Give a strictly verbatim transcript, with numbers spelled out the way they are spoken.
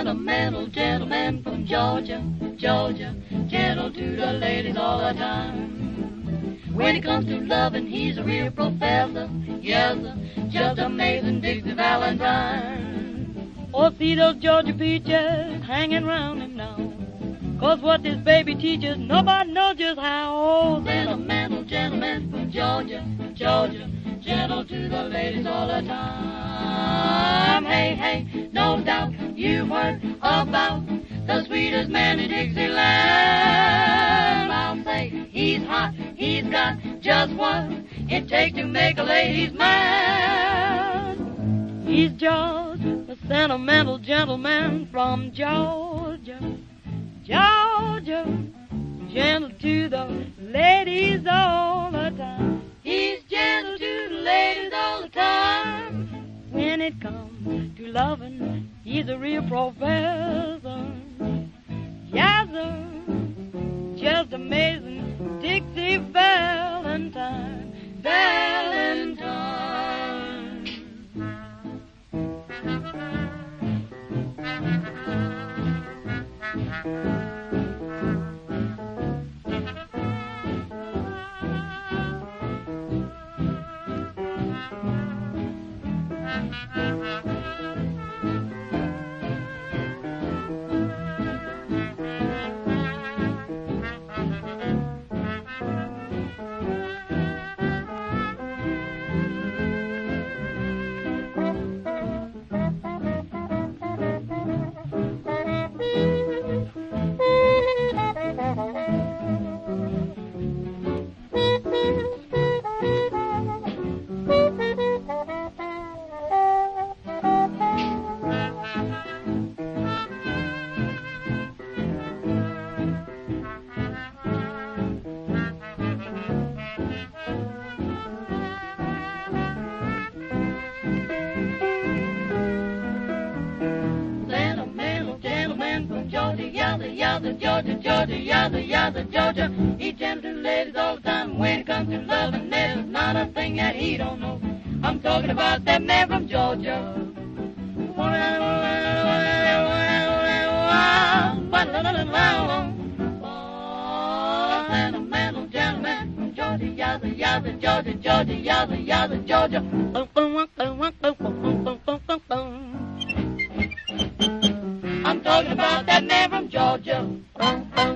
Sentimental gentleman from Georgia, Georgia, gentle to the ladies all the time. When it comes to loving, he's a real professor, yes, sir, just amazing Dixie Valentine. Oh, see those Georgia peaches hanging round him now, 'cause what this baby teaches, nobody knows just how. Oh, sentimental gentleman from Georgia, Georgia, gentle to the ladies all the time. Hey, hey, no doubt you've heard about the sweetest man in Dixieland. I'll say he's hot, he's got just what it takes to make a lady's man. He's just a sentimental gentleman from Georgia, Georgia, gentle to the ladies all the time. He's gentle to the ladies all the time. When it comes to loving, he's a real professor. Yes, sir, just amazing Dixie Valentine, Valentine. Yowza, Georgia, Georgia, yowza, yowza, Georgia. He gentle to the ladies all the time. When it comes to loving, there's not a thing that he don't know. I'm talking about that man from Georgia. Oh, sentimental gentleman from Georgia, yowza, yowza, Georgia, Georgia, yowza, yowza, Georgia. I'm talking about that man from Georgia.